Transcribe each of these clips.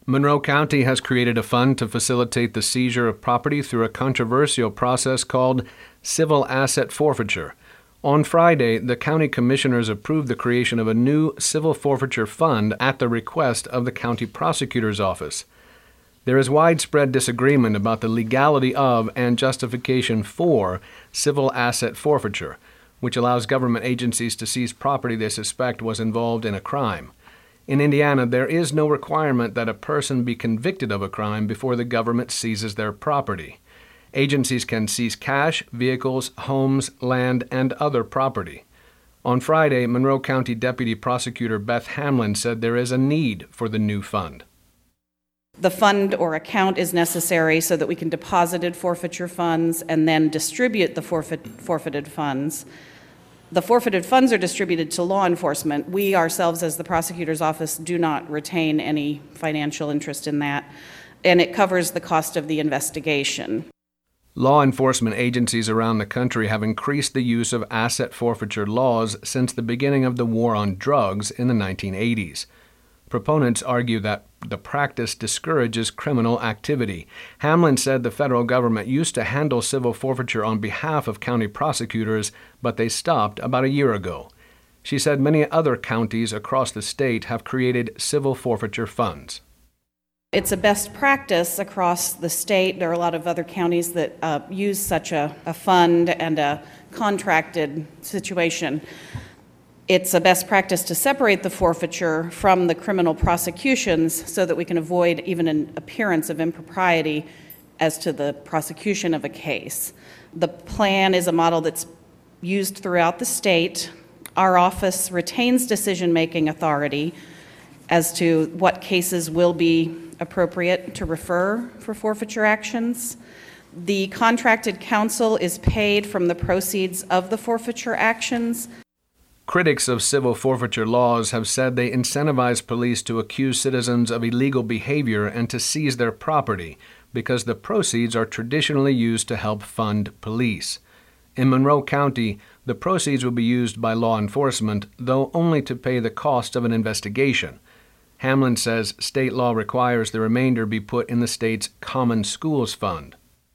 Monroe County has created a fund to facilitate the seizure of property through a controversial process called civil asset forfeiture. On Friday, the county commissioners approved the creation of a new civil forfeiture fund at the request of the county prosecutor's office. There is widespread disagreement about the legality of and justification for civil asset forfeiture, which allows government agencies to seize property they suspect was involved in a crime. In Indiana, there is no requirement that a person be convicted of a crime before the government seizes their property. Agencies can seize cash, vehicles, homes, land, and other property. On Friday, Monroe County Deputy Prosecutor Beth Hamlin said there is a need for the new fund. The fund or account is necessary so that we can deposit forfeiture funds and then distribute the forfeited funds. The forfeited funds are distributed to law enforcement. We ourselves, as the prosecutor's office, do not retain any financial interest in that, and it covers the cost of the investigation. Law enforcement agencies around the country have increased the use of asset forfeiture laws since the beginning of the war on drugs in the 1980s. Proponents argue that the practice discourages criminal activity. Hamlin said the federal government used to handle civil forfeiture on behalf of county prosecutors, but they stopped about a year ago. She said many other counties across the state have created civil forfeiture funds. It's a best practice across the state. There are a lot of other counties that use such a fund and a contracted situation. It's a best practice to separate the forfeiture from the criminal prosecutions so that we can avoid even an appearance of impropriety as to the prosecution of a case. The plan is a model that's used throughout the state. Our office retains decision-making authority as to what cases will be appropriate to refer for forfeiture actions. The contracted counsel is paid from the proceeds of the forfeiture actions. Critics of civil forfeiture laws have said they incentivize police to accuse citizens of illegal behavior and to seize their property because the proceeds are traditionally used to help fund police. In Monroe County, the proceeds will be used by law enforcement, though only to pay the cost of an investigation. Hamlin says state law requires the remainder be put in the state's Common Schools Fund.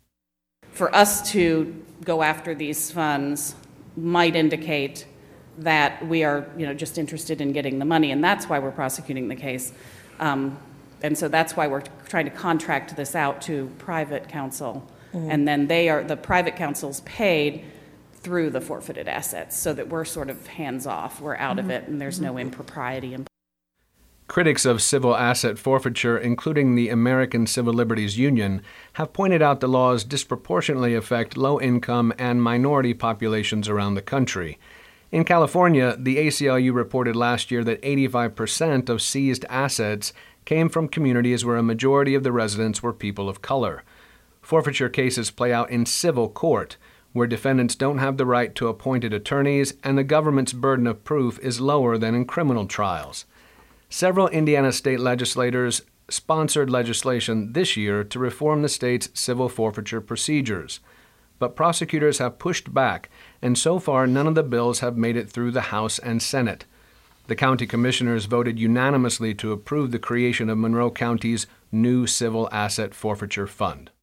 For us to go after these funds might indicate that we are, just interested in getting the money, and that's why we're prosecuting the case. And so that's why we're trying to contract this out to private counsel, and then the private counsel's paid through the forfeited assets, so that we're sort of hands off. We're out of it, and there's no impropriety. Critics of civil asset forfeiture, including the American Civil Liberties Union, have pointed out the laws disproportionately affect low-income and minority populations around the country. In California, the ACLU reported last year that 85% of seized assets came from communities where a majority of the residents were people of color. Forfeiture cases play out in civil court, where defendants don't have the right to appointed attorneys and the government's burden of proof is lower than in criminal trials. Several Indiana state legislators sponsored legislation this year to reform the state's civil forfeiture procedures. But prosecutors have pushed back, and so far none of the bills have made it through the House and Senate. The county commissioners voted unanimously to approve the creation of Monroe County's new civil asset forfeiture fund.